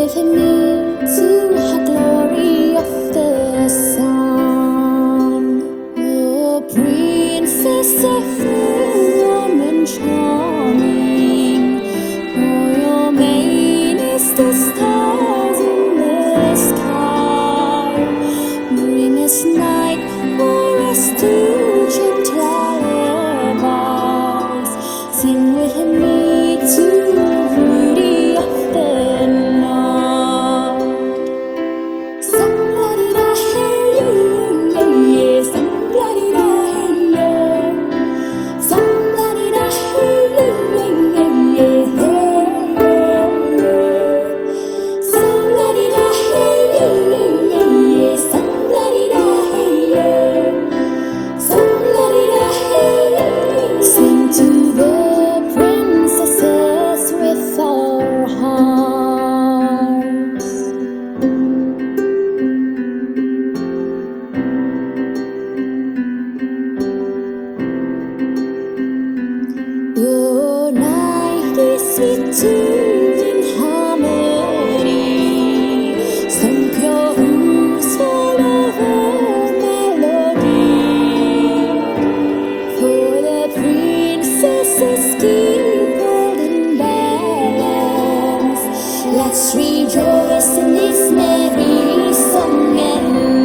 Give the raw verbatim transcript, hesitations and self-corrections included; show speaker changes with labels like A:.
A: with me to the glory of the sun. Oh, princess of warm and charming, oh, your mane is the stars in the sky. Bring us night for us to gentle lullabies. Sing with me to the beauty of the night. Somebody da hey yeah, yeah. Somebody da hey yeah. Somebody da hey yeah, yeah, yeah. Somebody da hey yeah, yeah. Somebody da hey yeah. Somebody da hey yeah. Sing to the princesses with our hearts. Oh, night is sweet tuned in harmony. Some pure ooze full of old melody. For the princesses keep golden balance. Let's rejoice in this merry song and